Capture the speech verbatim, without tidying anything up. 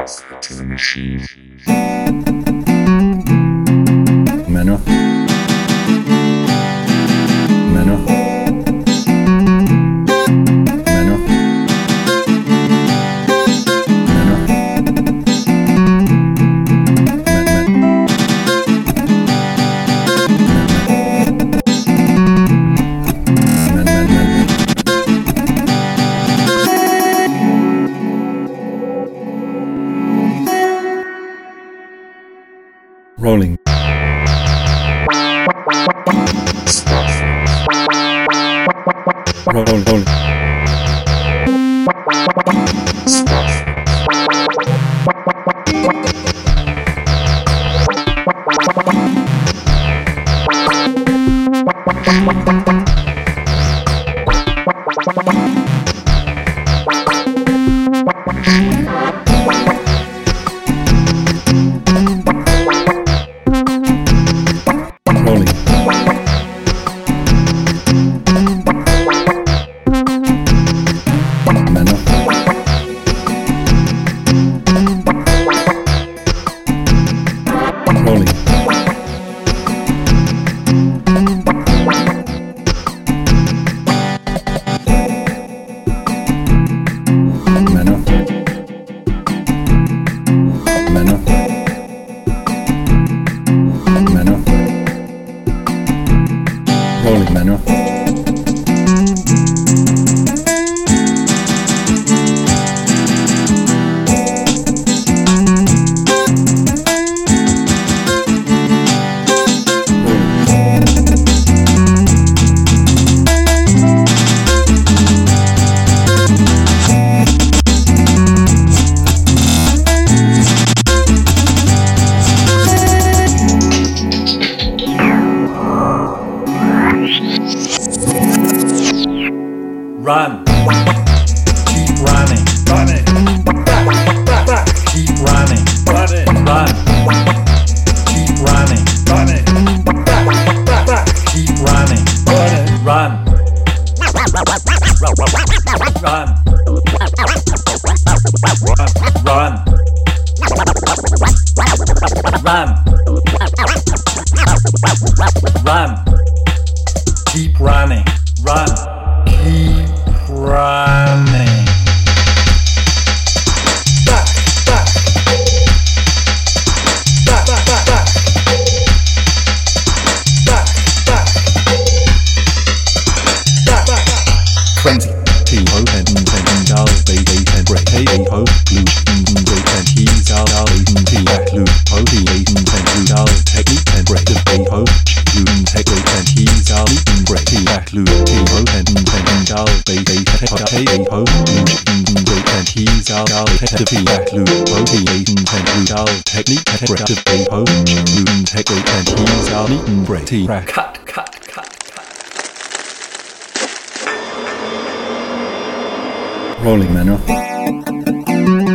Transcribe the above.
stuff to the machine. Mano. Mano. Mano. Rolling. Stuff. Roll, roll. Stuff. Rolling. Mano. Rolling. Mano. Mano. Mano. Rolling, mano. Run. Keep running. Running. Back, back, back. Keep running. Running. Run. Keep running. Running. Back, back, back. Keep running. Running. Run. Run. Run. Run. Run. Keep running. Run. Keep running. Back, back. Back, back, back, back. Back, back. Back, back, back. Twenty. T-ho and and dollars they they and break hey hey ho blue and they and he's all all and T back blue ho T eight and two dollars technique and break the hey ho blue and take they and he's all and break T back blue T-ho and and dollars they they hey hey ho blue and they and he's all all the T back blue ho T eight and two dollars technique and break the hey ho blue and take they and he's all and break T back. Cut, cut, cut, cut. Rolling, mano.